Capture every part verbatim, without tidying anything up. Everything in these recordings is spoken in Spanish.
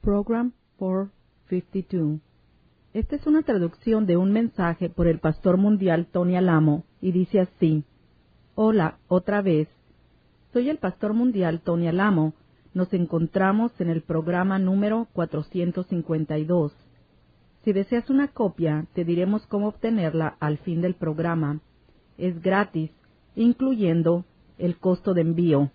Program cuatrocientos cincuenta y dos. Esta es una traducción de un mensaje por el pastor mundial Tony Alamo y dice así: Hola, otra vez. Soy el pastor mundial Tony Alamo. Nos encontramos en el programa número cuatrocientos cincuenta y dos. Si deseas una copia, te diremos cómo obtenerla al fin del programa. Es gratis, incluyendo el costo de envío.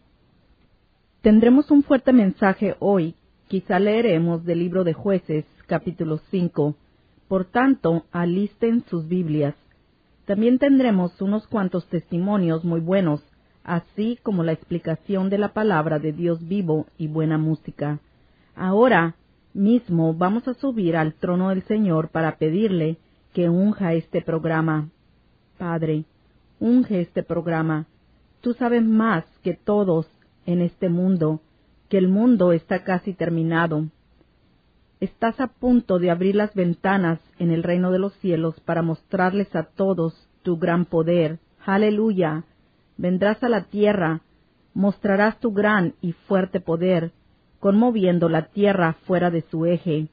Tendremos un fuerte mensaje hoy. Quizá leeremos del libro de Jueces, capítulo cinco. Por tanto, alisten sus Biblias. También tendremos unos cuantos testimonios muy buenos, así como la explicación de la palabra de Dios vivo y buena música. Ahora mismo vamos a subir al trono del Señor para pedirle que unja este programa. Padre, unge este programa. Tú sabes más que todos en este mundo, que el mundo está casi terminado. Estás a punto de abrir las ventanas en el reino de los cielos para mostrarles a todos tu gran poder. ¡Aleluya! Vendrás a la tierra, mostrarás tu gran y fuerte poder, conmoviendo la tierra fuera de su eje.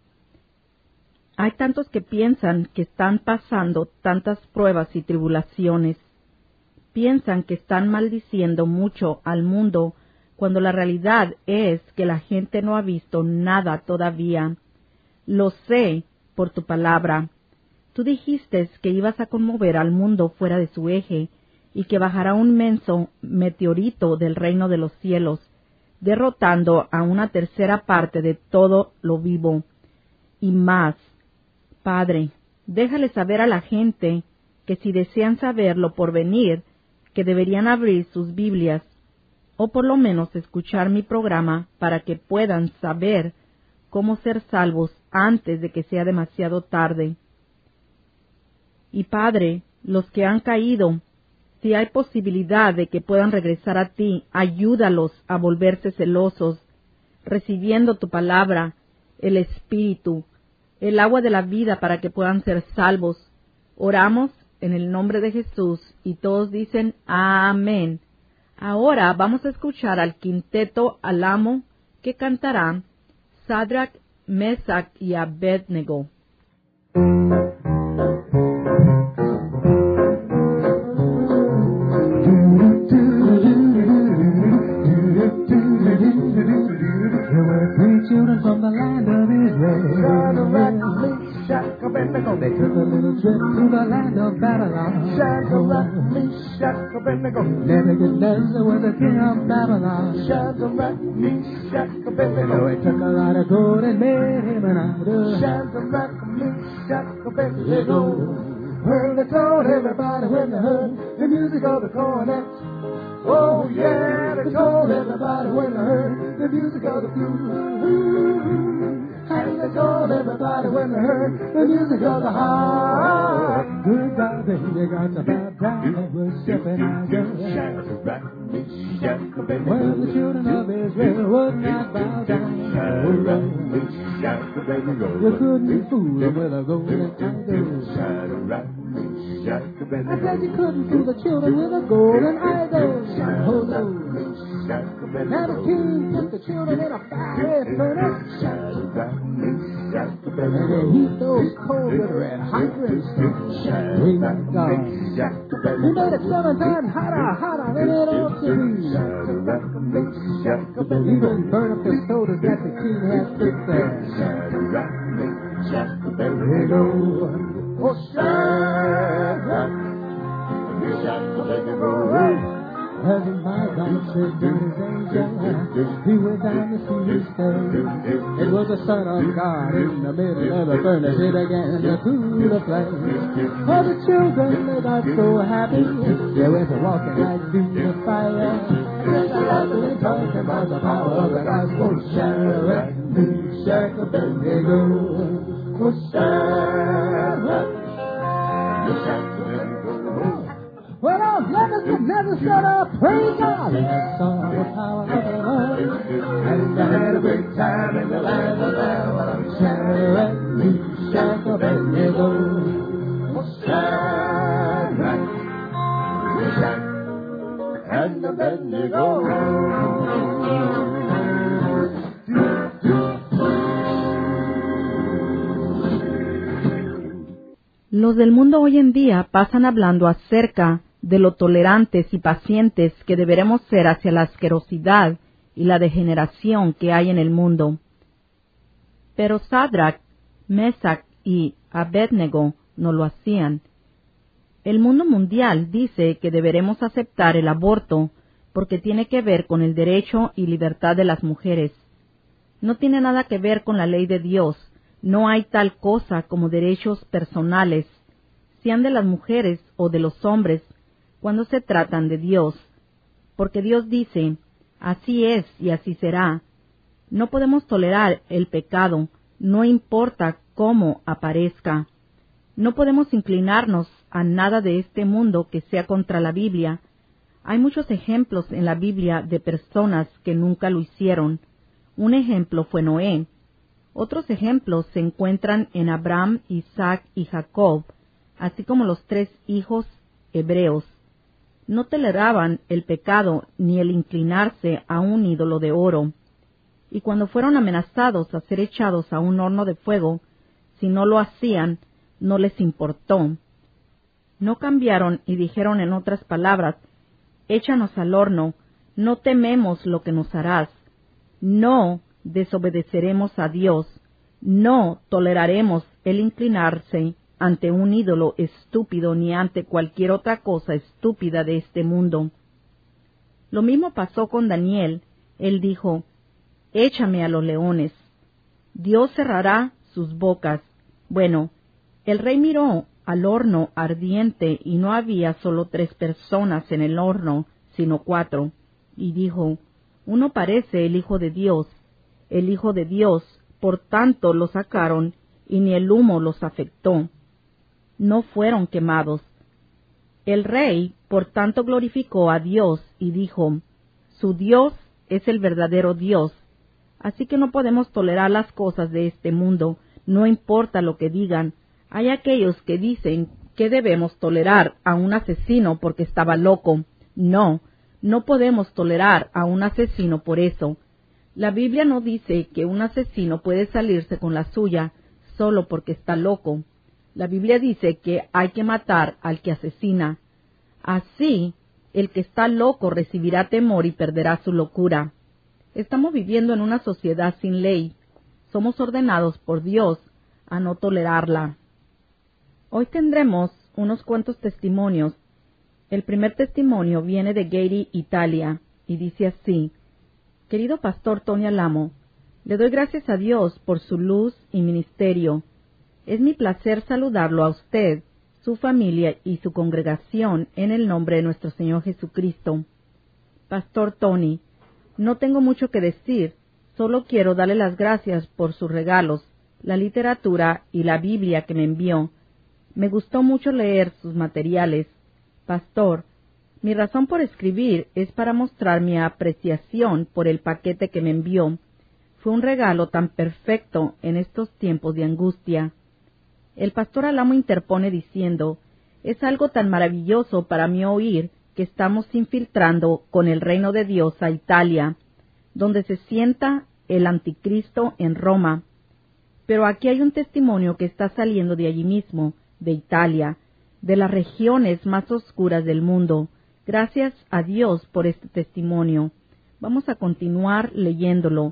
Hay tantos que piensan que están pasando tantas pruebas y tribulaciones. Piensan que están maldiciendo mucho al mundo, cuando la realidad es que la gente no ha visto nada todavía. Lo sé por tu palabra. Tú dijiste que ibas a conmover al mundo fuera de su eje y que bajará un menso meteorito del reino de los cielos, derrotando a una tercera parte de todo lo vivo. Y más, Padre, déjale saber a la gente que si desean saber lo por venir, que deberían abrir sus Biblias, o por lo menos escuchar mi programa para que puedan saber cómo ser salvos antes de que sea demasiado tarde. Y Padre, los que han caído, si hay posibilidad de que puedan regresar a ti, ayúdalos a volverse celosos, recibiendo tu palabra, el Espíritu, el agua de la vida para que puedan ser salvos. Oramos en el nombre de Jesús y todos dicen amén. Ahora vamos a escuchar al quinteto Alamo que cantará Sadrach, Mesach y Abednego. Children from the land of Israel. Shadrach, Meshach, Abednego. They took a little trip to the land of Babylon. Shadrach, Meshach, Abednego. Nebuchadnezzar was the king of Babylon. Shadrach, Meshach, Abednego. He took a lot of gold and made him an idol. Shadrach, Meshach, Abednego. Well, they told everybody when they heard the music of the cornet. Oh yeah, they told everybody when they heard the music of the flute. And they told everybody when they heard the music of the harp. Good God, they got to baptize and worshiping Isaiah. Well, the children of Israel would not bow down. You couldn't fool them with a golden idol. I said you couldn't fool the children with a golden idol. Oh no. Now the king put the children in a fiery furnace, and they heat those coals with red hot brimstone. Praise God. He made it seven times hotter, hotter than it ought to be. Even burn up the sodas that the king had put there. There you go. Oh, Shadrach, Meshach, Abednego. As my God said to his angel, he went down to see his face. It was the Son of God in the middle of the furnace. It began to cool the flame. Oh, the children, they got so happy. They went to walking like through the fire. There's a lot of them talking about the power of the gospel. Shadrach, Meshach, Abednego. Oh, Shadrach, Meshach, Abednego. Well, our Nebuchadnezzar said, uh, praise God. And they saw the power of the Lord. And they had a great time in the land of Babylon. Shadrach, Meshach, Abednego. Shadrach, Meshach, and Abednego. Los del mundo hoy en día pasan hablando acerca de lo tolerantes y pacientes que deberemos ser hacia la asquerosidad y la degeneración que hay en el mundo. Pero Sadrach, Mesach y Abednego no lo hacían. El mundo mundial dice que deberemos aceptar el aborto porque tiene que ver con el derecho y libertad de las mujeres. No tiene nada que ver con la ley de Dios. No hay tal cosa como derechos personales, sean de las mujeres o de los hombres, cuando se tratan de Dios. Porque Dios dice, así es y así será. No podemos tolerar el pecado, no importa cómo aparezca. No podemos inclinarnos a nada de este mundo que sea contra la Biblia. Hay muchos ejemplos en la Biblia de personas que nunca lo hicieron. Un ejemplo fue Noé. Otros ejemplos se encuentran en Abraham, Isaac y Jacob, así como los tres hijos hebreos. No toleraban el pecado ni el inclinarse a un ídolo de oro. Y cuando fueron amenazados a ser echados a un horno de fuego, si no lo hacían, no les importó. No cambiaron y dijeron en otras palabras, échanos al horno, no tememos lo que nos harás. No desobedeceremos a Dios, no toleraremos el inclinarse ante un ídolo estúpido ni ante cualquier otra cosa estúpida de este mundo. Lo mismo pasó con Daniel. Él dijo, échame a los leones. Dios cerrará sus bocas. Bueno, el rey miró al horno ardiente y no había solo tres personas en el horno, sino cuatro, y dijo, uno parece el Hijo de Dios, el Hijo de Dios, por tanto lo sacaron y ni el humo los afectó. No fueron quemados. El rey, por tanto, glorificó a Dios y dijo, su Dios es el verdadero Dios. Así que no podemos tolerar las cosas de este mundo, no importa lo que digan. Hay aquellos que dicen que debemos tolerar a un asesino porque estaba loco. No, no podemos tolerar a un asesino por eso. La Biblia no dice que un asesino puede salirse con la suya solo porque está loco. La Biblia dice que hay que matar al que asesina. Así, el que está loco recibirá temor y perderá su locura. Estamos viviendo en una sociedad sin ley. Somos ordenados por Dios a no tolerarla. Hoy tendremos unos cuantos testimonios. El primer testimonio viene de Gary, Italia, y dice así: Querido Pastor Tony Alamo, le doy gracias a Dios por su luz y ministerio. Es mi placer saludarlo a usted, su familia y su congregación en el nombre de nuestro Señor Jesucristo. Pastor Tony, no tengo mucho que decir, solo quiero darle las gracias por sus regalos, la literatura y la Biblia que me envió. Me gustó mucho leer sus materiales. Pastor, mi razón por escribir es para mostrar mi apreciación por el paquete que me envió. Fue un regalo tan perfecto en estos tiempos de angustia. El pastor Alamo interpone diciendo, es algo tan maravilloso para mí oír que estamos infiltrando con el reino de Dios a Italia, donde se sienta el anticristo en Roma. Pero aquí hay un testimonio que está saliendo de allí mismo, de Italia, de las regiones más oscuras del mundo. Gracias a Dios por este testimonio. Vamos a continuar leyéndolo.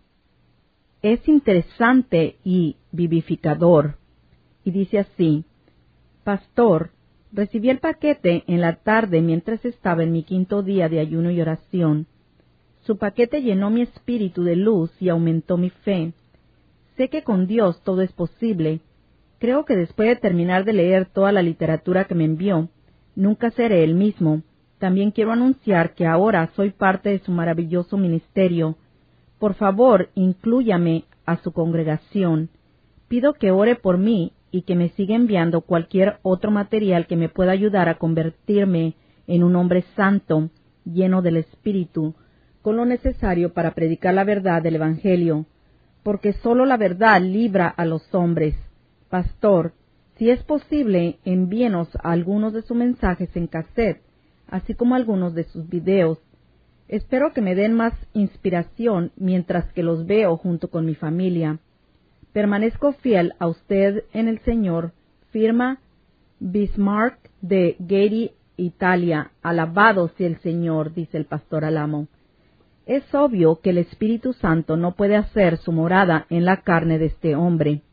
Es interesante y vivificador. Y dice así: Pastor, recibí el paquete en la tarde mientras estaba en mi quinto día de ayuno y oración. Su paquete llenó mi espíritu de luz y aumentó mi fe. Sé que con Dios todo es posible. Creo que después de terminar de leer toda la literatura que me envió, nunca seré el mismo. También quiero anunciar que ahora soy parte de su maravilloso ministerio. Por favor, inclúyame a su congregación. Pido que ore por mí y que me siga enviando cualquier otro material que me pueda ayudar a convertirme en un hombre santo, lleno del Espíritu, con lo necesario para predicar la verdad del Evangelio, porque sólo la verdad libra a los hombres. Pastor, si es posible, envíenos algunos de sus mensajes en cassette, así como algunos de sus videos. Espero que me den más inspiración mientras que los veo junto con mi familia. Permanezco fiel a usted en el Señor. Firma Bismarck de Gary, Italia. Alabado sea el Señor, dice el pastor Alamo. Es obvio que el Espíritu Santo no puede hacer su morada en la carne de este hombre.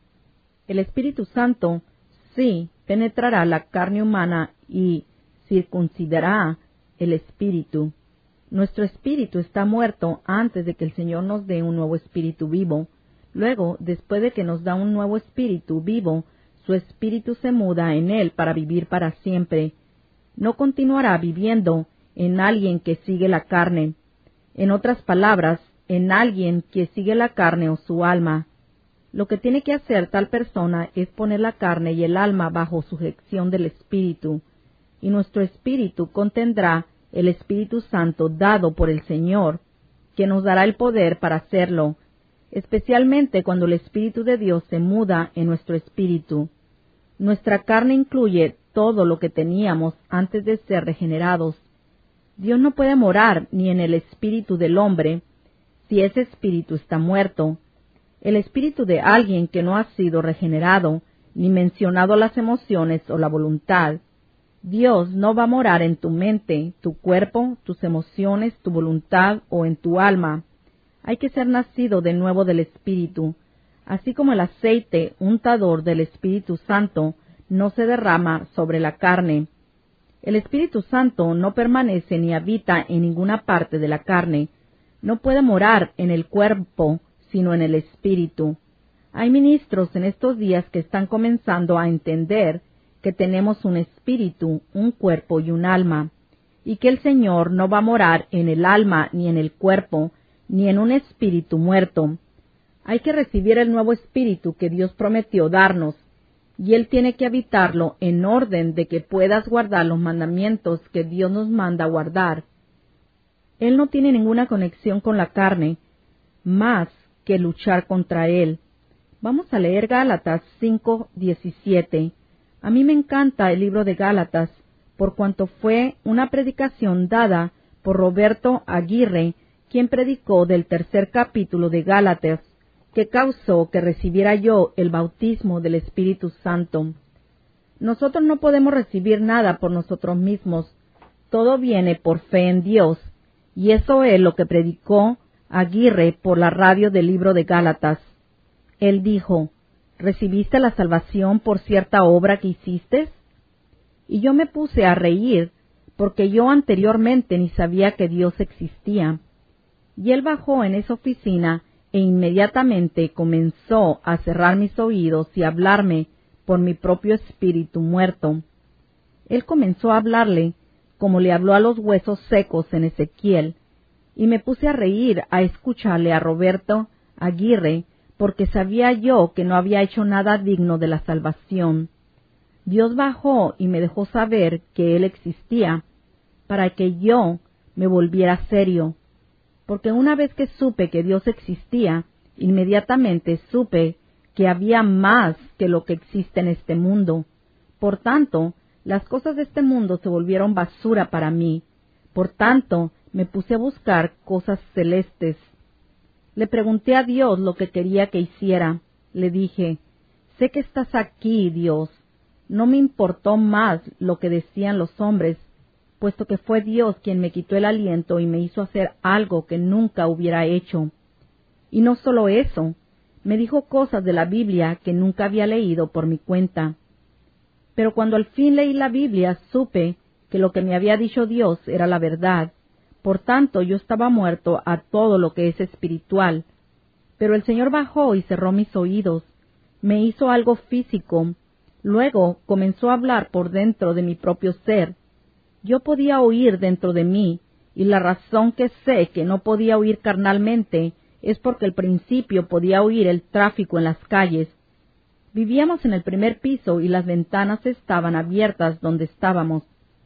El Espíritu Santo sí penetrará la carne humana y circuncidará el espíritu. Nuestro espíritu está muerto antes de que el Señor nos dé un nuevo espíritu vivo. Luego, después de que nos da un nuevo espíritu vivo, su espíritu se muda en él para vivir para siempre. No continuará viviendo en alguien que sigue la carne. En otras palabras, en alguien que sigue la carne o su alma. Lo que tiene que hacer tal persona es poner la carne y el alma bajo sujeción del espíritu, y nuestro espíritu contendrá el Espíritu Santo dado por el Señor, que nos dará el poder para hacerlo, especialmente cuando el Espíritu de Dios se muda en nuestro espíritu. Nuestra carne incluye todo lo que teníamos antes de ser regenerados. Dios no puede morar ni en el espíritu del hombre si ese espíritu está muerto. El espíritu de alguien que no ha sido regenerado, ni mencionado las emociones o la voluntad. Dios no va a morar en tu mente, tu cuerpo, tus emociones, tu voluntad o en tu alma. Hay que ser nacido de nuevo del Espíritu. Así como el aceite untador del Espíritu Santo no se derrama sobre la carne. El Espíritu Santo no permanece ni habita en ninguna parte de la carne. No puede morar en el cuerpo, sino en el Espíritu. Hay ministros en estos días que están comenzando a entender que tenemos un espíritu, un cuerpo y un alma, y que el Señor no va a morar en el alma ni en el cuerpo, ni en un espíritu muerto. Hay que recibir el nuevo espíritu que Dios prometió darnos, y Él tiene que habitarlo en orden de que puedas guardar los mandamientos que Dios nos manda guardar. Él no tiene ninguna conexión con la carne, más que luchar contra él. Vamos a leer Gálatas cinco diecisiete. A mí me encanta el libro de Gálatas, por cuanto fue una predicación dada por Roberto Aguirre, quien predicó del tercer capítulo de Gálatas, que causó que recibiera yo el bautismo del Espíritu Santo. Nosotros no podemos recibir nada por nosotros mismos, todo viene por fe en Dios, y eso es lo que predicó Aguirre por la radio del libro de Gálatas. Él dijo: ¿recibiste la salvación por cierta obra que hiciste? Y yo me puse a reír, porque yo anteriormente ni sabía que Dios existía. Y él bajó en esa oficina e inmediatamente comenzó a cerrar mis oídos y a hablarme por mi propio espíritu muerto. Él comenzó a hablarle como le habló a los huesos secos en Ezequiel, y me puse a reír a escucharle a Roberto Aguirre, porque sabía yo que no había hecho nada digno de la salvación. Dios bajó y me dejó saber que Él existía, para que yo me volviera serio, porque una vez que supe que Dios existía, inmediatamente supe que había más que lo que existe en este mundo. Por tanto, las cosas de este mundo se volvieron basura para mí. Por tanto, me puse a buscar cosas celestes. Le pregunté a Dios lo que quería que hiciera. Le dije: sé que estás aquí, Dios. No me importó más lo que decían los hombres, puesto que fue Dios quien me quitó el aliento y me hizo hacer algo que nunca hubiera hecho. Y no solo eso, me dijo cosas de la Biblia que nunca había leído por mi cuenta. Pero cuando al fin leí la Biblia, supe que lo que me había dicho Dios era la verdad. Por tanto, yo estaba muerto a todo lo que es espiritual. Pero el Señor bajó y cerró mis oídos. Me hizo algo físico. Luego comenzó a hablar por dentro de mi propio ser. Yo podía oír dentro de mí, y la razón que sé que no podía oír carnalmente es porque al principio podía oír el tráfico en las calles. Vivíamos en el primer piso y las ventanas estaban abiertas donde estábamos.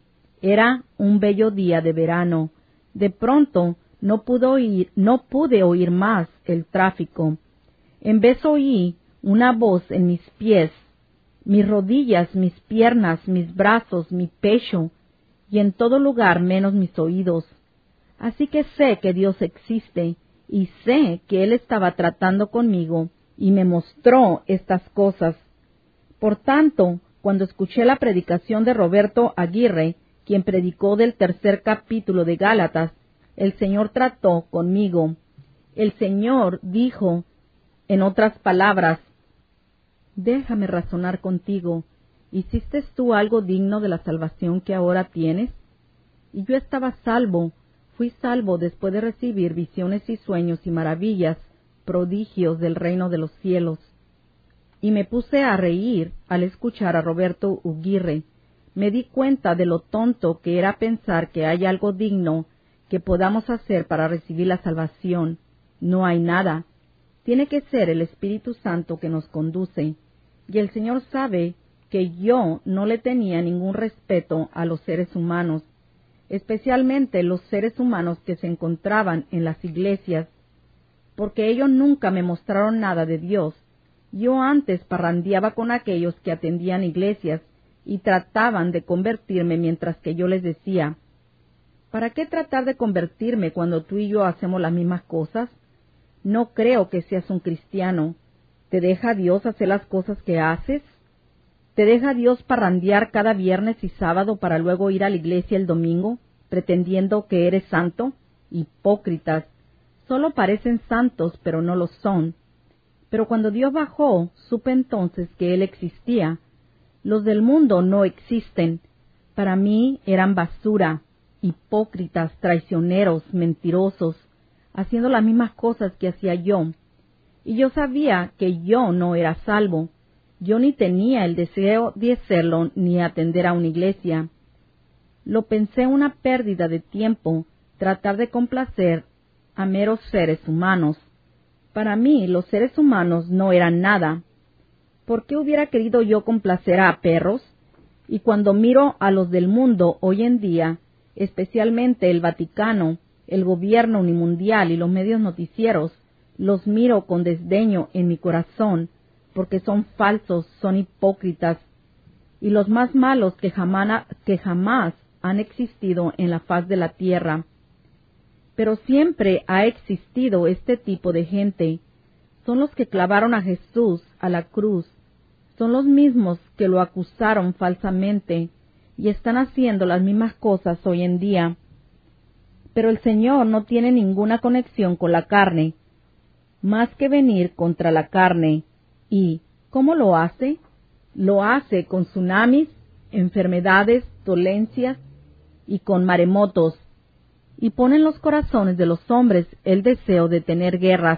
Era un bello día de verano. De pronto no pude oír, no pude oír más el tráfico. En vez oí una voz en mis pies, mis rodillas, mis piernas, mis brazos, mi pecho, y en todo lugar menos mis oídos. Así que sé que Dios existe, y sé que Él estaba tratando conmigo, y me mostró estas cosas. Por tanto, cuando escuché la predicación de Roberto Aguirre, quien predicó del tercer capítulo de Gálatas, el Señor trató conmigo. El Señor dijo, en otras palabras, déjame razonar contigo. ¿Hiciste tú algo digno de la salvación que ahora tienes? Y yo estaba salvo, fui salvo después de recibir visiones y sueños y maravillas, prodigios del reino de los cielos. Y me puse a reír al escuchar a Roberto Aguirre. Me di cuenta de lo tonto que era pensar que hay algo digno que podamos hacer para recibir la salvación. No hay nada. Tiene que ser el Espíritu Santo que nos conduce. Y el Señor sabe que yo no le tenía ningún respeto a los seres humanos, especialmente los seres humanos que se encontraban en las iglesias, porque ellos nunca me mostraron nada de Dios. Yo antes parrandeaba con aquellos que atendían iglesias y trataban de convertirme mientras que yo les decía, ¿para qué tratar de convertirme cuando tú y yo hacemos las mismas cosas? No creo que seas un cristiano. ¿Te deja Dios hacer las cosas que haces? ¿Te deja Dios parrandear cada viernes y sábado para luego ir a la iglesia el domingo, pretendiendo que eres santo? Hipócritas. Solo parecen santos, pero no lo son. Pero cuando Dios bajó, supe entonces que Él existía. Los del mundo no existen. Para mí eran basura, hipócritas, traicioneros, mentirosos, haciendo las mismas cosas que hacía yo. Y yo sabía que yo no era salvo. Yo ni tenía el deseo de hacerlo ni atender a una iglesia. Lo pensé una pérdida de tiempo, tratar de complacer a meros seres humanos. Para mí los seres humanos no eran nada. ¿Por qué hubiera querido yo complacer a perros? Y cuando miro a los del mundo hoy en día, especialmente el Vaticano, el gobierno unimundial y los medios noticieros, los miro con desdeño en mi corazón, porque son falsos, son hipócritas, y los más malos que jamás, que jamás han existido en la faz de la tierra. Pero siempre ha existido este tipo de gente. Son los que clavaron a Jesús a la cruz. Son los mismos que lo acusaron falsamente y están haciendo las mismas cosas hoy en día. Pero el Señor no tiene ninguna conexión con la carne, más que venir contra la carne. ¿Y cómo lo hace? Lo hace con tsunamis, enfermedades, dolencias y con maremotos. Y pone en los corazones de los hombres el deseo de tener guerras.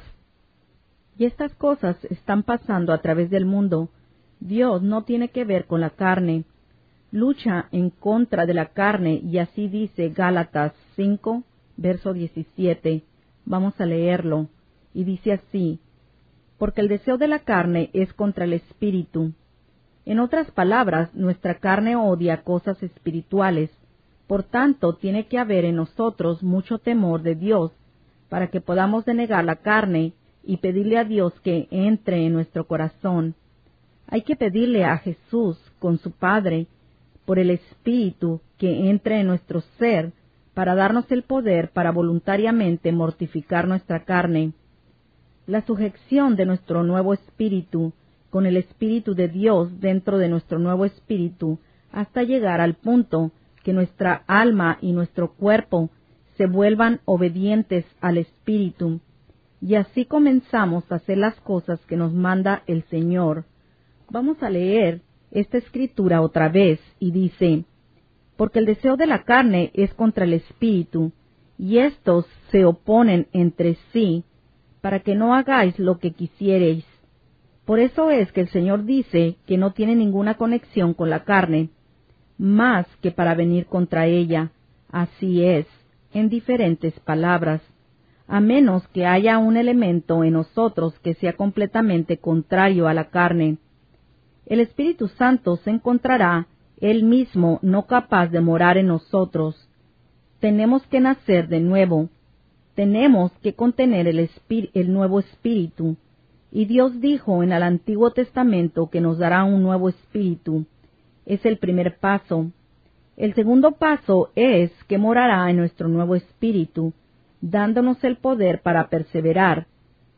Y estas cosas están pasando a través del mundo. Dios no tiene que ver con la carne. Lucha en contra de la carne, y así dice Gálatas cinco, verso diecisiete. Vamos a leerlo. Y dice así, porque el deseo de la carne es contra el espíritu. En otras palabras, nuestra carne odia cosas espirituales. Por tanto, tiene que haber en nosotros mucho temor de Dios, para que podamos denegar la carne y pedirle a Dios que entre en nuestro corazón. Hay que pedirle a Jesús, con su Padre, por el Espíritu, que entre en nuestro ser, para darnos el poder para voluntariamente mortificar nuestra carne. La sujeción de nuestro nuevo espíritu, con el Espíritu de Dios dentro de nuestro nuevo espíritu, hasta llegar al punto que nuestra alma y nuestro cuerpo se vuelvan obedientes al Espíritu, y así comenzamos a hacer las cosas que nos manda el Señor. Vamos a leer esta escritura otra vez, y dice, porque el deseo de la carne es contra el Espíritu, y éstos se oponen entre sí, para que no hagáis lo que quisiereis. Por eso es que el Señor dice que no tiene ninguna conexión con la carne, más que para venir contra ella. Así es, en diferentes palabras, a menos que haya un elemento en nosotros que sea completamente contrario a la carne. El Espíritu Santo se encontrará Él mismo no capaz de morar en nosotros. Tenemos que nacer de nuevo. Tenemos que contener el, espí- el nuevo espíritu. Y Dios dijo en el Antiguo Testamento que nos dará un nuevo espíritu. Es el primer paso. El segundo paso es que morará en nuestro nuevo espíritu, dándonos el poder para perseverar.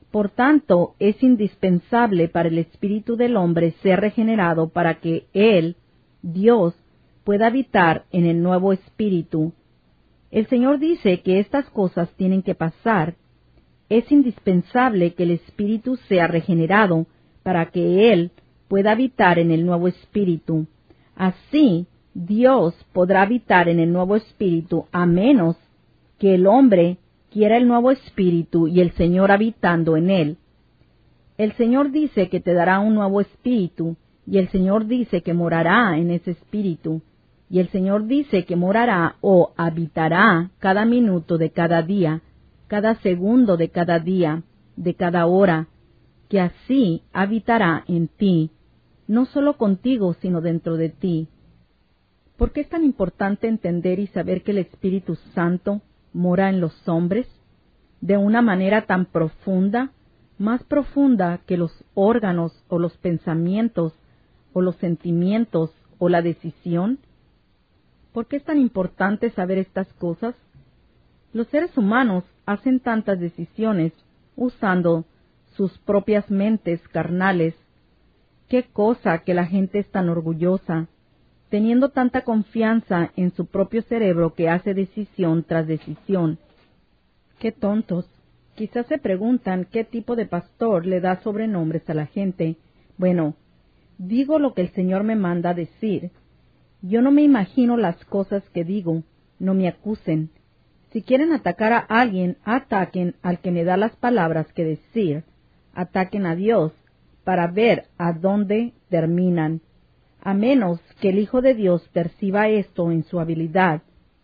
Por tanto, es indispensable para el espíritu del hombre ser regenerado para que Él, Dios, pueda habitar en el nuevo espíritu. El Señor dice que estas cosas tienen que pasar. Es indispensable que el espíritu sea regenerado para que Él pueda habitar en el nuevo espíritu. Así, Dios podrá habitar en el nuevo espíritu a menos que el hombre quiera el nuevo espíritu y el Señor habitando en él. El Señor dice que te dará un nuevo espíritu, y el Señor dice que morará en ese espíritu, y el Señor dice que morará o habitará cada minuto de cada día, cada segundo de cada día, de cada hora, que así habitará en ti, no solo contigo, sino dentro de ti. ¿Por qué es tan importante entender y saber que el Espíritu Santo mora en los hombres de una manera tan profunda, más profunda que los órganos o los pensamientos o los sentimientos o la decisión? ¿Por qué es tan importante saber estas cosas? Los seres humanos hacen tantas decisiones usando sus propias mentes carnales. Qué cosa que la gente es tan orgullosa, teniendo tanta confianza en su propio cerebro que hace decisión tras decisión. ¡Qué tontos! Quizás se preguntan qué tipo de pastor le da sobrenombres a la gente. Bueno, digo lo que el Señor me manda decir. Yo no me imagino las cosas que digo, no me acusen. Si quieren atacar a alguien, ataquen al que me da las palabras que decir. Ataquen a Dios para ver a dónde terminan. A menos que el Hijo de Dios perciba esto en su habilidad,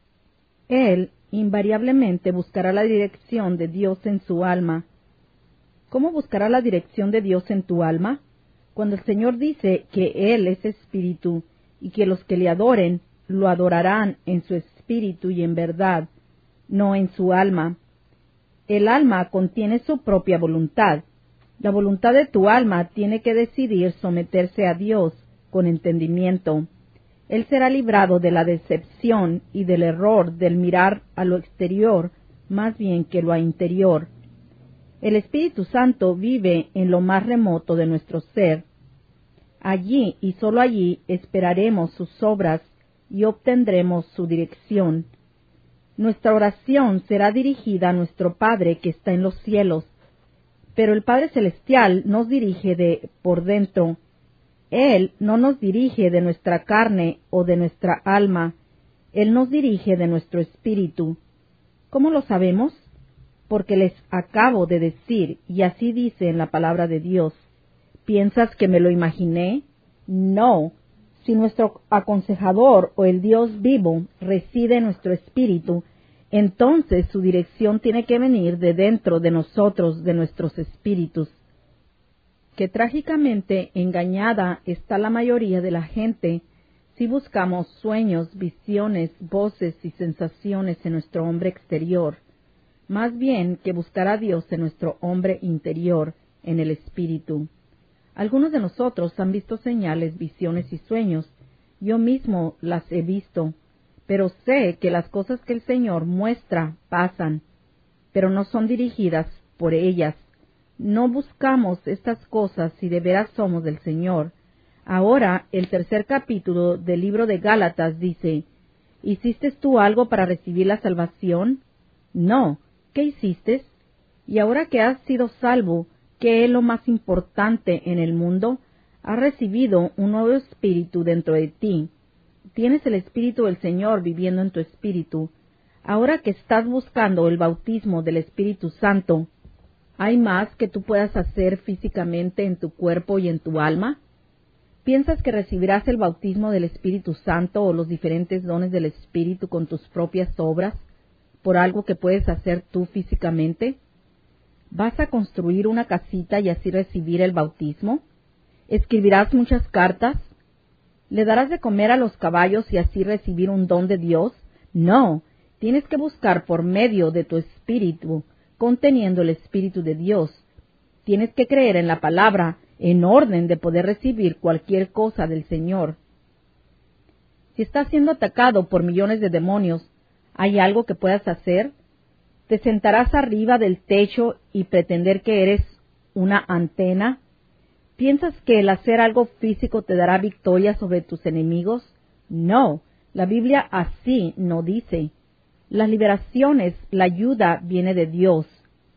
Él invariablemente buscará la dirección de Dios en su alma. ¿Cómo buscará la dirección de Dios en tu alma? Cuando el Señor dice que Él es espíritu y que los que le adoren lo adorarán en su espíritu y en verdad, no en su alma. El alma contiene su propia voluntad. La voluntad de tu alma tiene que decidir someterse a Dios con entendimiento. Él será librado de la decepción y del error del mirar a lo exterior más bien que lo interior. El Espíritu Santo vive en lo más remoto de nuestro ser. Allí y sólo allí esperaremos sus obras y obtendremos su dirección. Nuestra oración será dirigida a nuestro Padre que está en los cielos, pero el Padre Celestial nos dirige de por dentro. Él no nos dirige de nuestra carne o de nuestra alma, Él nos dirige de nuestro espíritu. ¿Cómo lo sabemos? Porque les acabo de decir, y así dice en la palabra de Dios. ¿Piensas que me lo imaginé? No. Si nuestro aconsejador o el Dios vivo reside en nuestro espíritu, entonces su dirección tiene que venir de dentro de nosotros, de nuestros espíritus. Que trágicamente engañada está la mayoría de la gente si buscamos sueños, visiones, voces y sensaciones en nuestro hombre exterior, más bien que buscar a Dios en nuestro hombre interior, en el espíritu. Algunos de nosotros han visto señales, visiones y sueños. Yo mismo las he visto, pero sé que las cosas que el Señor muestra pasan, pero no son dirigidas por ellas. No buscamos estas cosas si de veras somos del Señor. Ahora, el tercer capítulo del libro de Gálatas dice, ¿hiciste tú algo para recibir la salvación? No. ¿Qué hiciste? Y ahora que has sido salvo, ¿qué es lo más importante en el mundo? Has recibido un nuevo espíritu dentro de ti. Tienes el Espíritu del Señor viviendo en tu espíritu. Ahora que estás buscando el bautismo del Espíritu Santo, ¿hay más que tú puedas hacer físicamente en tu cuerpo y en tu alma? ¿Piensas que recibirás el bautismo del Espíritu Santo o los diferentes dones del Espíritu con tus propias obras, por algo que puedes hacer tú físicamente? ¿Vas a construir una casita y así recibir el bautismo? ¿Escribirás muchas cartas? ¿Le darás de comer a los caballos y así recibir un don de Dios? No, tienes que buscar por medio de tu espíritu, conteniendo el Espíritu de Dios. Tienes que creer en la palabra en orden de poder recibir cualquier cosa del Señor. Si estás siendo atacado por millones de demonios, ¿hay algo que puedas hacer? ¿Te sentarás arriba del techo y pretender que eres una antena? ¿Piensas que el hacer algo físico te dará victoria sobre tus enemigos? No, la Biblia así no dice. Las liberaciones, la ayuda viene de Dios.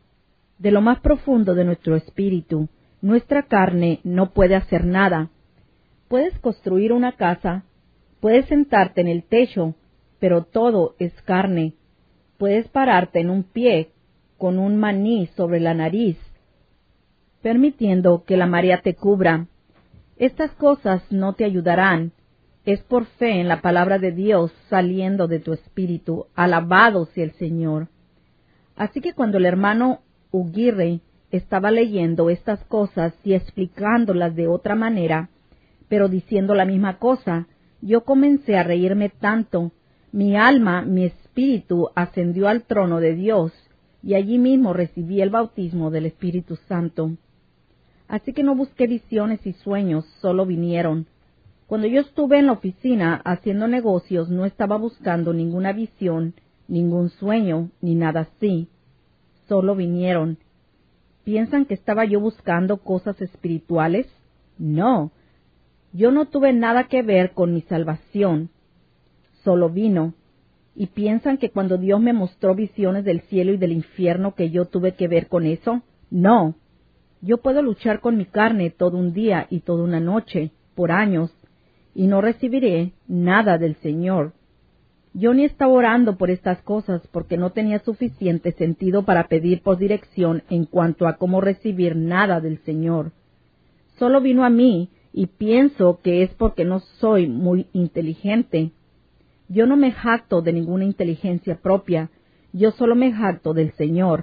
De lo más profundo de nuestro espíritu, nuestra carne no puede hacer nada. Puedes construir una casa, puedes sentarte en el techo, pero todo es carne. Puedes pararte en un pie con un maní sobre la nariz, permitiendo que la marea te cubra. Estas cosas no te ayudarán. Es por fe en la palabra de Dios saliendo de tu espíritu. Alabado sea el Señor. Así que cuando el hermano Uguirre estaba leyendo estas cosas y explicándolas de otra manera, pero diciendo la misma cosa, yo comencé a reírme tanto. Mi alma, mi espíritu ascendió al trono de Dios, y allí mismo recibí el bautismo del Espíritu Santo. Así que no busqué visiones y sueños, solo vinieron. Cuando yo estuve en la oficina haciendo negocios, no estaba buscando ninguna visión, ningún sueño, ni nada así. Solo vinieron. ¿Piensan que estaba yo buscando cosas espirituales? No. Yo no tuve nada que ver con mi salvación. Solo vino. ¿Y piensan que cuando Dios me mostró visiones del cielo y del infierno que yo tuve que ver con eso? No. Yo puedo luchar con mi carne todo un día y toda una noche, por años, y no recibiré nada del Señor. Yo ni estaba orando por estas cosas porque no tenía suficiente sentido para pedir por dirección en cuanto a cómo recibir nada del Señor. Solo vino a mí y pienso que es porque no soy muy inteligente. Yo no me jacto de ninguna inteligencia propia, yo solo me jacto del Señor.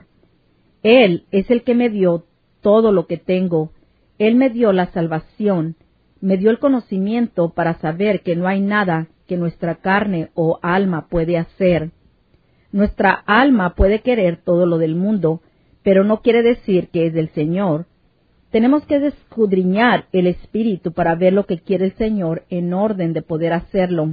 Él es el que me dio todo lo que tengo. Él me dio la salvación, me dio el conocimiento para saber que no hay nada que nuestra carne o alma puede hacer. Nuestra alma puede querer todo lo del mundo, pero no quiere decir que es del Señor. Tenemos que escudriñar el Espíritu para ver lo que quiere el Señor en orden de poder hacerlo.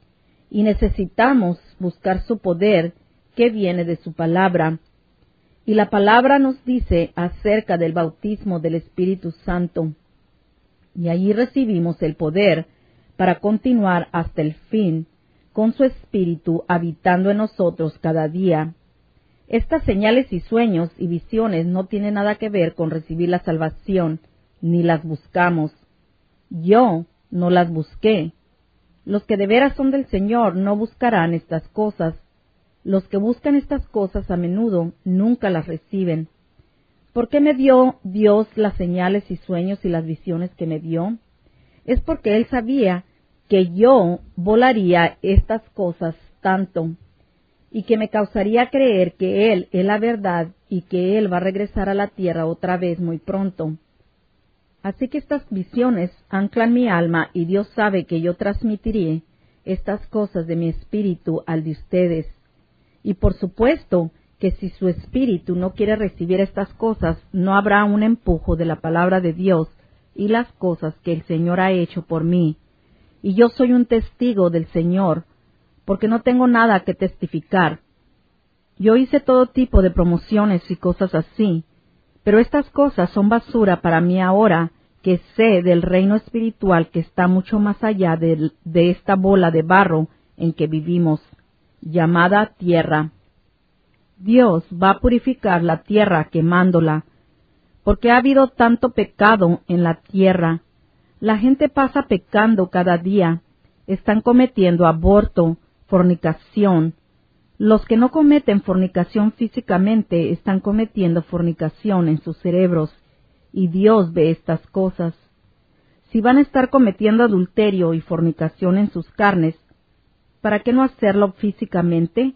Y necesitamos buscar su poder que viene de su palabra. Y la palabra nos dice acerca del bautismo del Espíritu Santo. Y allí recibimos el poder para continuar hasta el fin, con su Espíritu habitando en nosotros cada día. Estas señales y sueños y visiones no tienen nada que ver con recibir la salvación, ni las buscamos. Yo no las busqué. Los que de veras son del Señor no buscarán estas cosas. Los que buscan estas cosas a menudo nunca las reciben. ¿Por qué me dio Dios las señales y sueños y las visiones que me dio? Es porque Él sabía que yo volaría estas cosas tanto, y que me causaría creer que Él es la verdad y que Él va a regresar a la tierra otra vez muy pronto. Así que estas visiones anclan mi alma y Dios sabe que yo transmitiré estas cosas de mi espíritu al de ustedes. Y por supuesto que si su espíritu no quiere recibir estas cosas, no habrá un empujo de la palabra de Dios y las cosas que el Señor ha hecho por mí. Y yo soy un testigo del Señor, porque no tengo nada que testificar. Yo hice todo tipo de promociones y cosas así, pero estas cosas son basura para mí ahora que sé del reino espiritual que está mucho más allá de, de esta bola de barro en que vivimos, llamada tierra. Dios va a purificar la tierra quemándola, porque ha habido tanto pecado en la tierra. La gente pasa pecando cada día, están cometiendo aborto, fornicación. Los que no cometen fornicación físicamente están cometiendo fornicación en sus cerebros, y Dios ve estas cosas. Si van a estar cometiendo adulterio y fornicación en sus carnes, ¿para qué no hacerlo físicamente?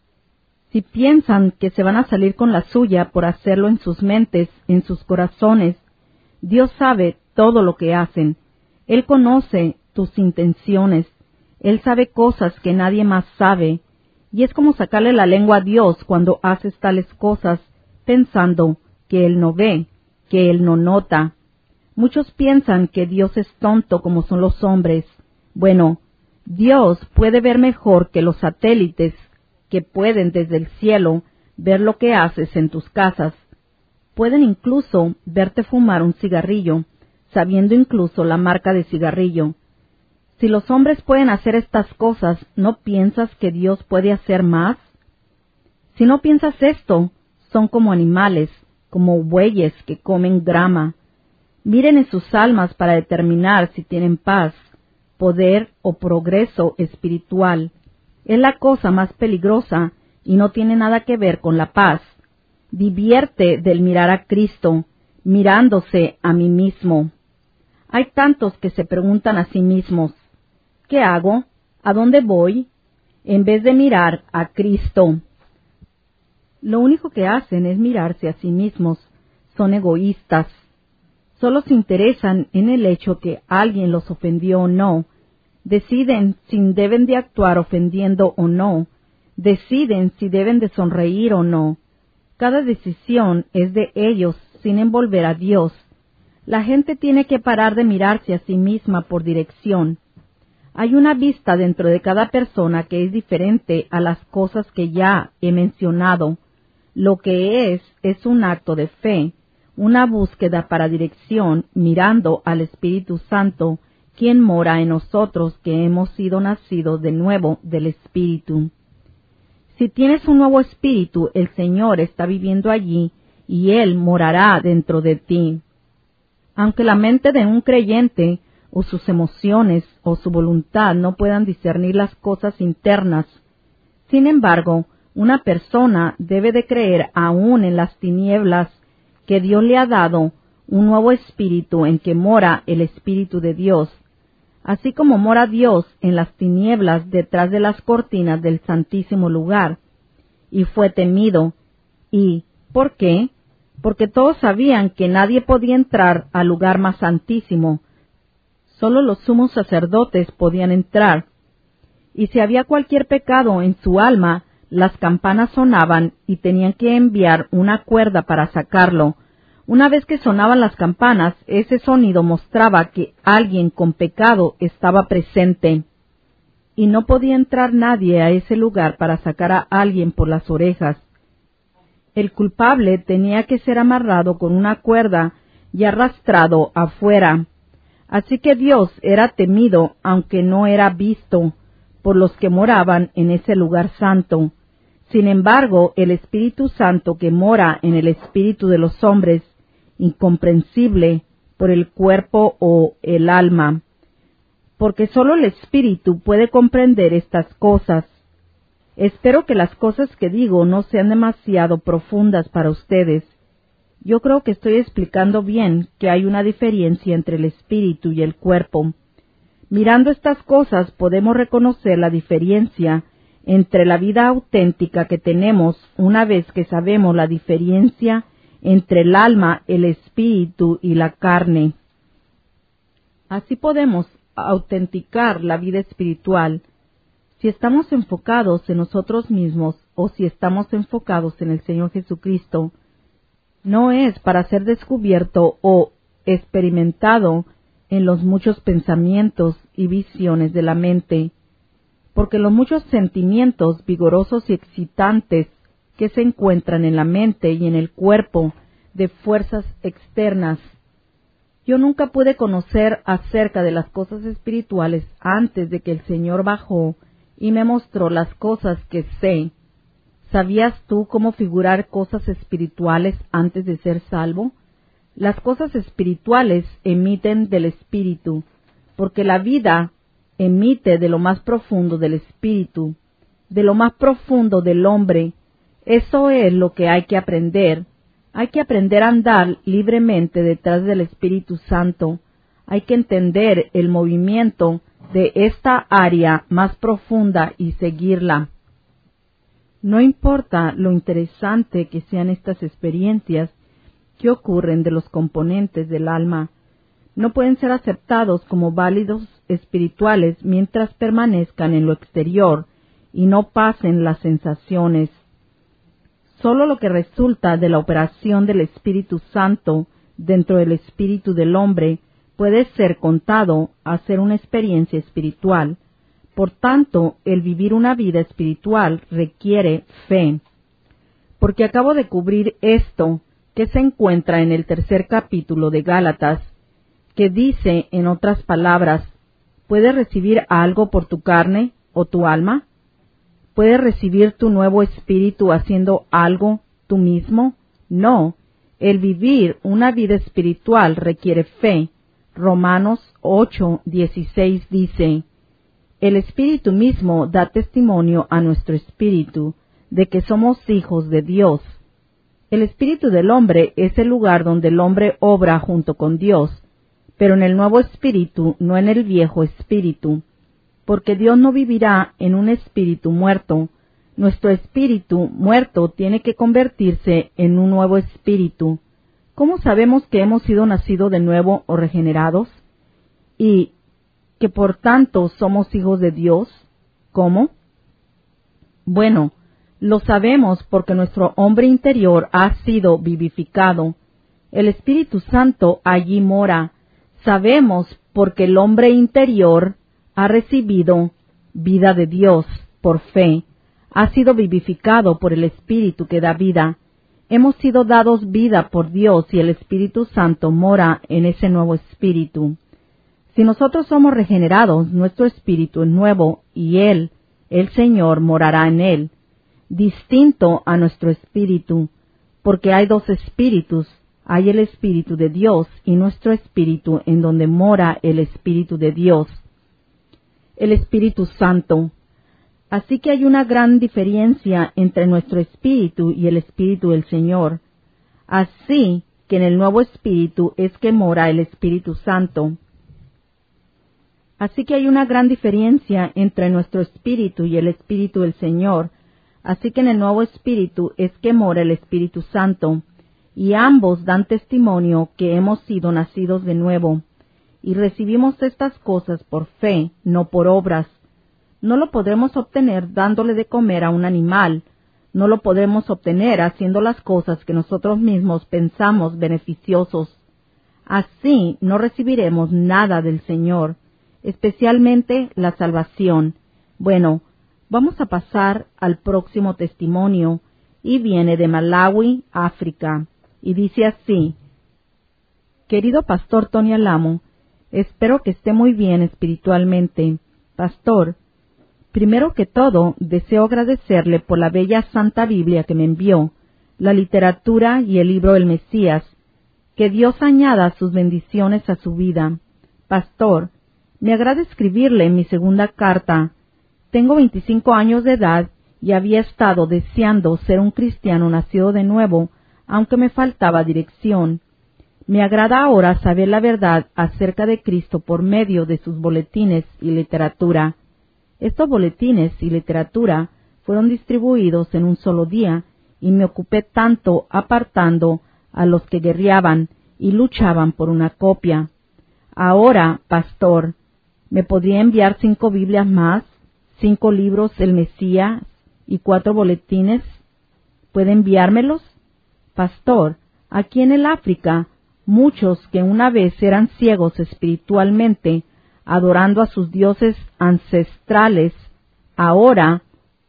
Si piensan que se van a salir con la suya por hacerlo en sus mentes, en sus corazones, Dios sabe todo lo que hacen. Él conoce tus intenciones. Él sabe cosas que nadie más sabe. Y es como sacarle la lengua a Dios cuando haces tales cosas, pensando que Él no ve, que Él no nota. Muchos piensan que Dios es tonto como son los hombres. Bueno, Dios puede ver mejor que los satélites que pueden desde el cielo ver lo que haces en tus casas. Pueden incluso verte fumar un cigarrillo, sabiendo incluso la marca de cigarrillo. Si los hombres pueden hacer estas cosas, ¿no piensas que Dios puede hacer más? Si no piensas esto, son como animales, como bueyes que comen grama. Miren en sus almas para determinar si tienen paz, poder o progreso espiritual. Es la cosa más peligrosa y no tiene nada que ver con la paz. Divierte del mirar a Cristo, mirándose a mí mismo. Hay tantos que se preguntan a sí mismos, ¿qué hago? ¿A dónde voy? En vez de mirar a Cristo. Lo único que hacen es mirarse a sí mismos. Son egoístas. Solo se interesan en el hecho que alguien los ofendió o no. Deciden si deben de actuar ofendiendo o no. Deciden si deben de sonreír o no. Cada decisión es de ellos sin envolver a Dios. La gente tiene que parar de mirarse a sí misma por dirección. Hay una vista dentro de cada persona que es diferente a las cosas que ya he mencionado. Lo que es, es un acto de fe, una búsqueda para dirección, mirando al Espíritu Santo, quien mora en nosotros que hemos sido nacidos de nuevo del Espíritu. Si tienes un nuevo espíritu, el Señor está viviendo allí y Él morará dentro de ti. Aunque la mente de un creyente o sus emociones o su voluntad no puedan discernir las cosas internas, sin embargo, una persona debe de creer aún en las tinieblas que Dios le ha dado un nuevo espíritu en que mora el Espíritu de Dios, así como mora Dios en las tinieblas detrás de las cortinas del santísimo lugar, y fue temido. ¿Y por qué? Porque todos sabían que nadie podía entrar al lugar más santísimo, solo los sumos sacerdotes podían entrar, y si había cualquier pecado en su alma, las campanas sonaban y tenían que enviar una cuerda para sacarlo. Una vez que sonaban las campanas, ese sonido mostraba que alguien con pecado estaba presente, y no podía entrar nadie a ese lugar para sacar a alguien por las orejas. El culpable tenía que ser amarrado con una cuerda y arrastrado afuera. Así que Dios era temido, aunque no era visto, por los que moraban en ese lugar santo. Sin embargo, el Espíritu Santo que mora en el espíritu de los hombres, incomprensible por el cuerpo o el alma, porque solo el Espíritu puede comprender estas cosas. Espero que las cosas que digo no sean demasiado profundas para ustedes. Yo creo que estoy explicando bien que hay una diferencia entre el espíritu y el cuerpo. Mirando estas cosas podemos reconocer la diferencia entre la vida auténtica que tenemos una vez que sabemos la diferencia entre el alma, el espíritu y la carne. Así podemos autenticar la vida espiritual. Si estamos enfocados en nosotros mismos o si estamos enfocados en el Señor Jesucristo, no es para ser descubierto o experimentado en los muchos pensamientos y visiones de la mente, porque los muchos sentimientos vigorosos y excitantes que se encuentran en la mente y en el cuerpo de fuerzas externas. Yo nunca pude conocer acerca de las cosas espirituales antes de que el Señor bajó y me mostró las cosas que sé. ¿Sabías tú cómo figurar cosas espirituales antes de ser salvo? Las cosas espirituales emiten del espíritu, porque la vida emite de lo más profundo del espíritu, de lo más profundo del hombre. Eso es lo que hay que aprender. Hay que aprender a andar libremente detrás del Espíritu Santo. Hay que entender el movimiento de esta área más profunda y seguirla. No importa lo interesante que sean estas experiencias que ocurren de los componentes del alma, no pueden ser aceptados como válidos espirituales mientras permanezcan en lo exterior y no pasen las sensaciones. Solo lo que resulta de la operación del Espíritu Santo dentro del espíritu del hombre puede ser contado a ser una experiencia espiritual. Por tanto, el vivir una vida espiritual requiere fe. Porque acabo de cubrir esto, que se encuentra en el tercer capítulo de Gálatas, que dice, en otras palabras, ¿puedes recibir algo por tu carne o tu alma? ¿Puedes recibir tu nuevo espíritu haciendo algo tú mismo? No. El vivir una vida espiritual requiere fe. Romanos ocho dieciséis dice, el Espíritu mismo da testimonio a nuestro espíritu de que somos hijos de Dios. El espíritu del hombre es el lugar donde el hombre obra junto con Dios, pero en el nuevo espíritu, no en el viejo espíritu, porque Dios no vivirá en un espíritu muerto. Nuestro espíritu muerto tiene que convertirse en un nuevo espíritu. ¿Cómo sabemos que hemos sido nacidos de nuevo o regenerados? Y que por tanto somos hijos de Dios. ¿Cómo? Bueno, lo sabemos porque nuestro hombre interior ha sido vivificado. El Espíritu Santo allí mora. Sabemos porque el hombre interior ha recibido vida de Dios por fe. Ha sido vivificado por el Espíritu que da vida. Hemos sido dados vida por Dios y el Espíritu Santo mora en ese nuevo espíritu. Si nosotros somos regenerados, nuestro espíritu es nuevo y Él, el Señor, morará en él, distinto a nuestro espíritu, porque hay dos espíritus, hay el Espíritu de Dios y nuestro espíritu en donde mora el Espíritu de Dios, el Espíritu Santo. Así que hay una gran diferencia entre nuestro espíritu y el Espíritu del Señor. Así que en el nuevo espíritu es que mora el Espíritu Santo. Así que hay una gran diferencia entre nuestro espíritu y el Espíritu del Señor. Así que en el nuevo espíritu es que mora el Espíritu Santo. Y ambos dan testimonio que hemos sido nacidos de nuevo. Y recibimos estas cosas por fe, no por obras. No lo podremos obtener dándole de comer a un animal. No lo podremos obtener haciendo las cosas que nosotros mismos pensamos beneficiosos. Así no recibiremos nada del Señor, especialmente la salvación. Bueno, vamos a pasar al próximo testimonio, y viene de Malawi, África, y dice así: Querido Pastor Tony Alamo, espero que esté muy bien espiritualmente. Pastor, primero que todo, deseo agradecerle por la bella Santa Biblia que me envió, la literatura y el libro del Mesías. Que Dios añada sus bendiciones a su vida. Pastor, me agrada escribirle mi segunda carta. Tengo veinticinco años de edad y había estado deseando ser un cristiano nacido de nuevo, aunque me faltaba dirección. Me agrada ahora saber la verdad acerca de Cristo por medio de sus boletines y literatura. Estos boletines y literatura fueron distribuidos en un solo día y me ocupé tanto apartando a los que guerreaban y luchaban por una copia. Ahora, pastor, ¿me podría enviar cinco Biblias más, cinco libros del Mesías y cuatro boletines? ¿Puede enviármelos? Pastor, aquí en el África, muchos que una vez eran ciegos espiritualmente, adorando a sus dioses ancestrales, ahora,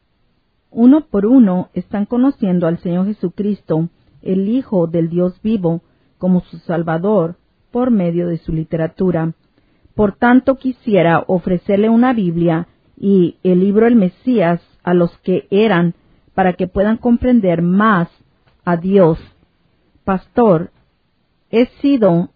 uno por uno, están conociendo al Señor Jesucristo, el Hijo del Dios vivo, como su Salvador, por medio de su literatura. Por tanto, quisiera ofrecerle una Biblia y el libro del Mesías a los que eran, para que puedan comprender más a Dios. Pastor, he sido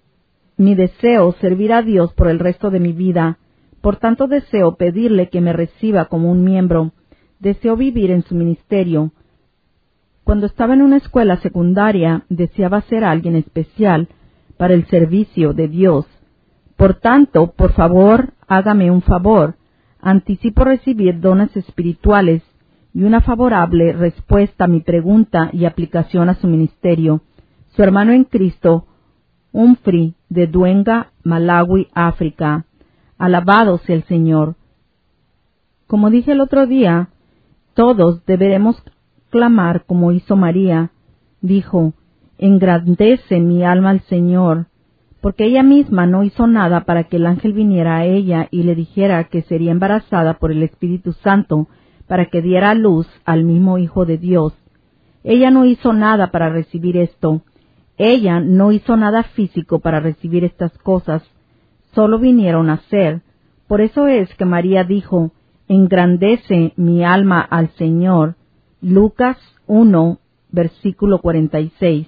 mi deseo servir a Dios por el resto de mi vida. Por tanto, deseo pedirle que me reciba como un miembro. Deseo vivir en su ministerio. Cuando estaba en una escuela secundaria, deseaba ser alguien especial para el servicio de Dios. Por tanto, por favor, hágame un favor. Anticipo recibir dones espirituales y una favorable respuesta a mi pregunta y aplicación a su ministerio. Su hermano en Cristo, Humphrey, de Duenga, Malawi, África. Alabado sea el Señor. Como dije el otro día, todos deberemos clamar como hizo María. Dijo, engrandece mi alma al Señor, porque ella misma no hizo nada para que el ángel viniera a ella y le dijera que sería embarazada por el Espíritu Santo para que diera a luz al mismo Hijo de Dios. Ella no hizo nada para recibir esto. Ella no hizo nada físico para recibir estas cosas. Solo vinieron a ser. Por eso es que María dijo, engrandece mi alma al Señor. Lucas uno, versículo cuarenta y seis.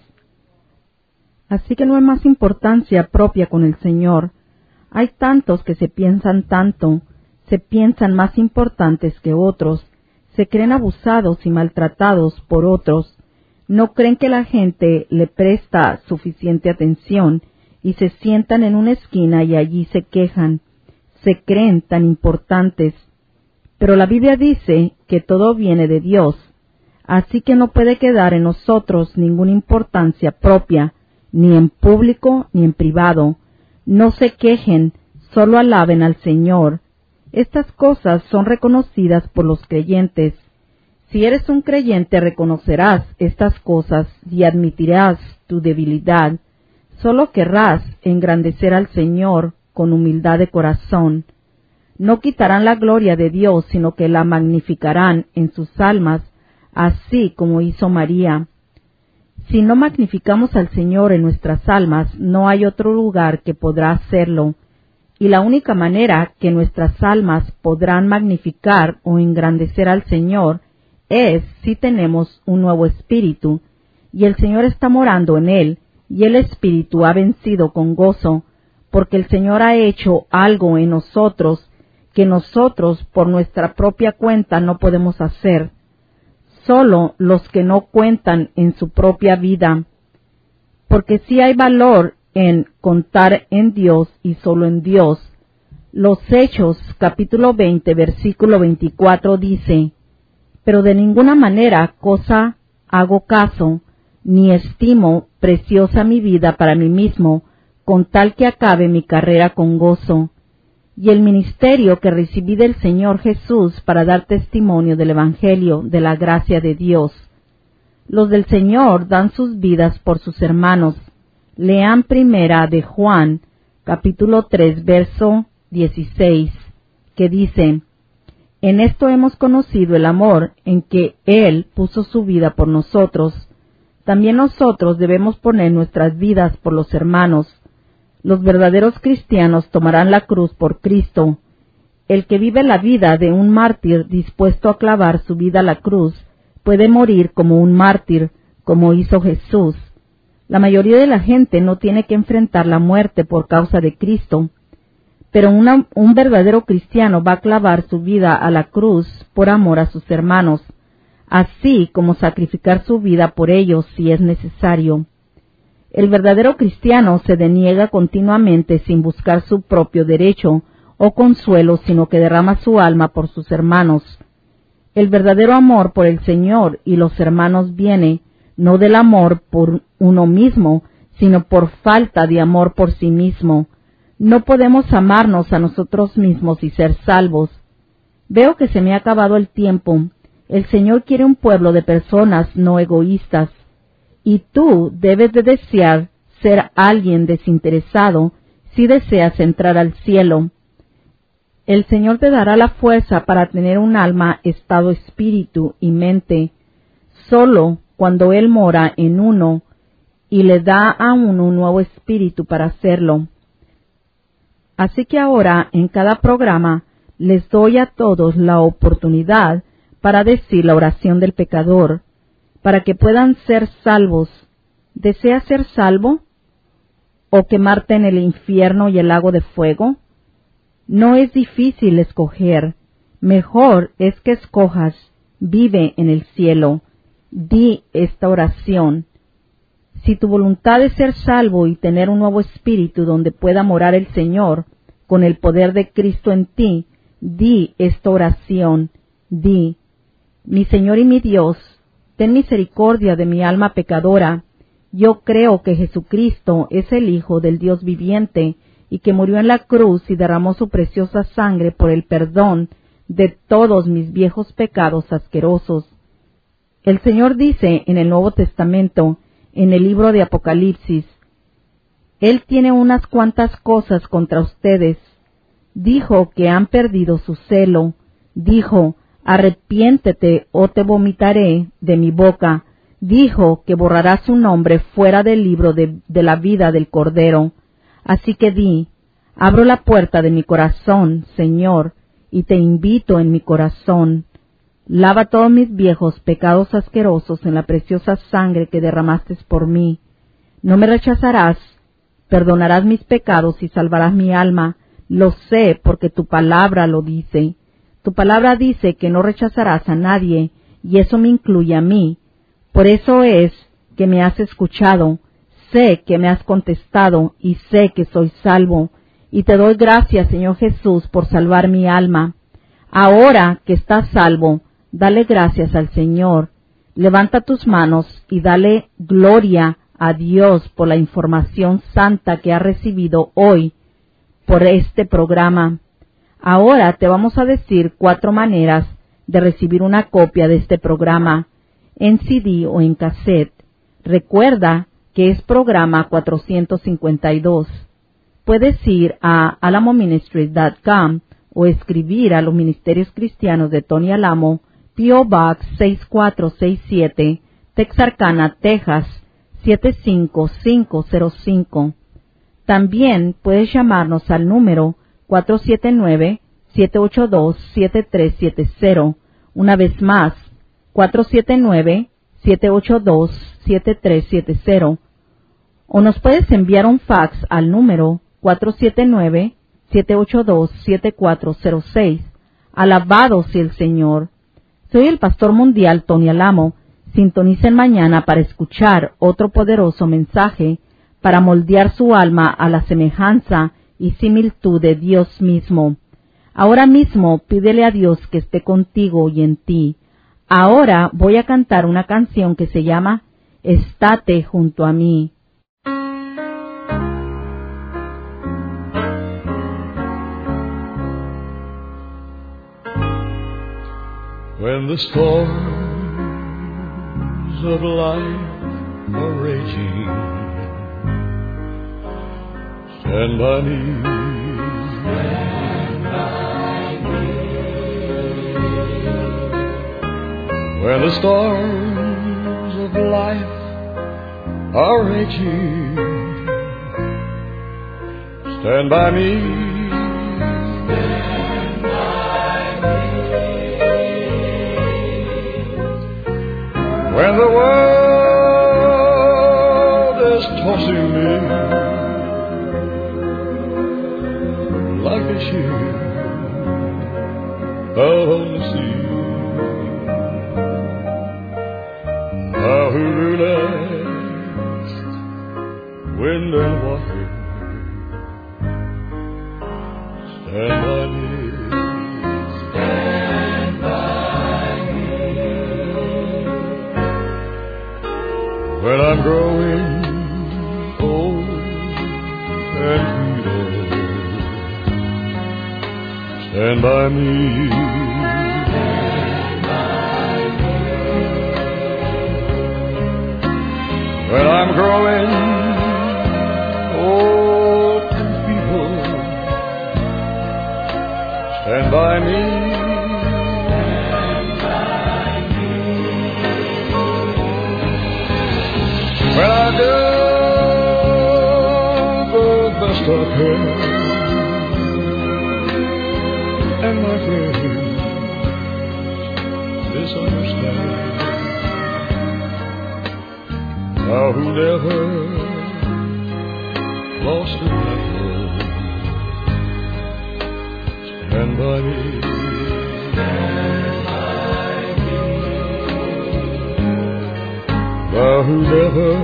Así que no hay más importancia propia con el Señor. Hay tantos que se piensan tanto, se piensan más importantes que otros, se creen abusados y maltratados por otros, no creen que la gente le presta suficiente atención y se sientan en una esquina y allí se quejan, se creen tan importantes. Pero la Biblia dice que todo viene de Dios, así que no puede quedar en nosotros ninguna importancia propia, ni en público ni en privado. No se quejen, solo alaben al Señor. Estas cosas son reconocidas por los creyentes. Si eres un creyente, reconocerás estas cosas y admitirás tu debilidad. Solo querrás engrandecer al Señor con humildad de corazón. No quitarán la gloria de Dios, sino que la magnificarán en sus almas, así como hizo María. Si no magnificamos al Señor en nuestras almas, no hay otro lugar que podrá hacerlo. Y la única manera que nuestras almas podrán magnificar o engrandecer al Señor es si tenemos un nuevo espíritu, y el Señor está morando en él, y el espíritu ha vencido con gozo, porque el Señor ha hecho algo en nosotros que nosotros por nuestra propia cuenta no podemos hacer. Solo los que no cuentan en su propia vida, porque sí hay valor en contar en Dios y solo en Dios. Los Hechos, capítulo veinte, versículo veinticuatro dice, pero de ninguna manera cosa hago caso, ni estimo preciosa mi vida para mí mismo, con tal que acabe mi carrera con gozo, y el ministerio que recibí del Señor Jesús para dar testimonio del Evangelio de la gracia de Dios. Los del Señor dan sus vidas por sus hermanos. Lean primera de Juan, capítulo tres, verso dieciséis, que dice, en esto hemos conocido el amor, en que Él puso su vida por nosotros. También nosotros debemos poner nuestras vidas por los hermanos. Los verdaderos cristianos tomarán la cruz por Cristo. El que vive la vida de un mártir dispuesto a clavar su vida a la cruz, puede morir como un mártir, como hizo Jesús. La mayoría de la gente no tiene que enfrentar la muerte por causa de Cristo, pero una, un verdadero cristiano va a clavar su vida a la cruz por amor a sus hermanos, así como sacrificar su vida por ellos si es necesario. El verdadero cristiano se deniega continuamente sin buscar su propio derecho o consuelo, sino que derrama su alma por sus hermanos. El verdadero amor por el Señor y los hermanos viene no del amor por uno mismo, sino por falta de amor por sí mismo. No podemos amarnos a nosotros mismos y ser salvos. Veo que se me ha acabado el tiempo. El Señor quiere un pueblo de personas no egoístas. Y tú debes de desear ser alguien desinteresado si deseas entrar al cielo. El Señor te dará la fuerza para tener un alma, estado, espíritu y mente, solo cuando Él mora en uno y le da a uno un nuevo espíritu para hacerlo. Así que ahora, en cada programa, les doy a todos la oportunidad para decir la oración del pecador, para que puedan ser salvos. ¿Deseas ser salvo? ¿O quemarte en el infierno y el lago de fuego? No es difícil escoger. Mejor es que escojas, vive en el cielo. Di esta oración. Si tu voluntad es ser salvo y tener un nuevo espíritu donde pueda morar el Señor, con el poder de Cristo en ti, di esta oración. Di, mi Señor y mi Dios, ten misericordia de mi alma pecadora. Yo creo que Jesucristo es el Hijo del Dios viviente y que murió en la cruz y derramó su preciosa sangre por el perdón de todos mis viejos pecados asquerosos. El Señor dice en el Nuevo Testamento, en el libro de Apocalipsis, Él tiene unas cuantas cosas contra ustedes. Dijo que han perdido su celo. Dijo, arrepiéntete o te vomitaré de mi boca. dijo que borrará su nombre fuera del libro de, de la vida del Cordero. Así que di, abro la puerta de mi corazón, Señor, y te invito en mi corazón. Lava todos mis viejos pecados asquerosos en la preciosa sangre que derramaste por mí. No me rechazarás, perdonarás mis pecados y salvarás mi alma. Lo sé porque tu palabra lo dice. Tu palabra dice que no rechazarás a nadie, y eso me incluye a mí. Por eso es que me has escuchado, sé que me has contestado y sé que soy salvo. Y te doy gracias, Señor Jesús, por salvar mi alma. Ahora que estás salvo, dale gracias al Señor. Levanta tus manos y dale gloria a Dios por la información santa que has recibido hoy por este programa. Ahora te vamos a decir cuatro maneras de recibir una copia de este programa, en C D o en cassette. Recuerda que es programa cuatrocientos cincuenta y dos. Puedes ir a alamo ministries punto com o escribir a los Ministerios Cristianos de Tony Alamo, P O Box seis cuatro seis siete, Texarkana, Texas siete cinco cinco cero cinco. También puedes llamarnos al número cuatro siete nueve, siete ocho dos, siete tres siete cero. Una vez más, cuatro siete nueve, siete ocho dos, siete tres siete cero. O nos puedes enviar un fax al número cuatro siete nueve, siete ocho dos, siete cuatro cero seis. Alabado sea el Señor. Soy el Pastor Mundial Tony Alamo. Sintonicen mañana para escuchar otro poderoso mensaje para moldear su alma a la semejanza y similitud de Dios mismo. Ahora mismo pídele a Dios que esté contigo y en ti. Ahora voy a cantar una canción que se llama Estate junto a mí. When the storms of life are raging, stand by me. Stand by me. When the storms of life are raging, stand by me. When the world is tossing me like a ship out on the sea, now who will last wind and water? Stand by me. When I'm growing old and feeble, stand by me. Stand by me. When I'm growing old and feeble, stand by me. When I do the best I can, and my friends misunderstand, now who never lost a battle, stand by me. Thou who never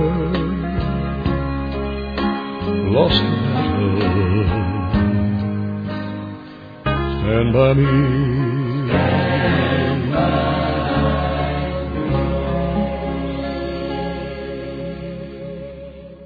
lost a battle, stand by me.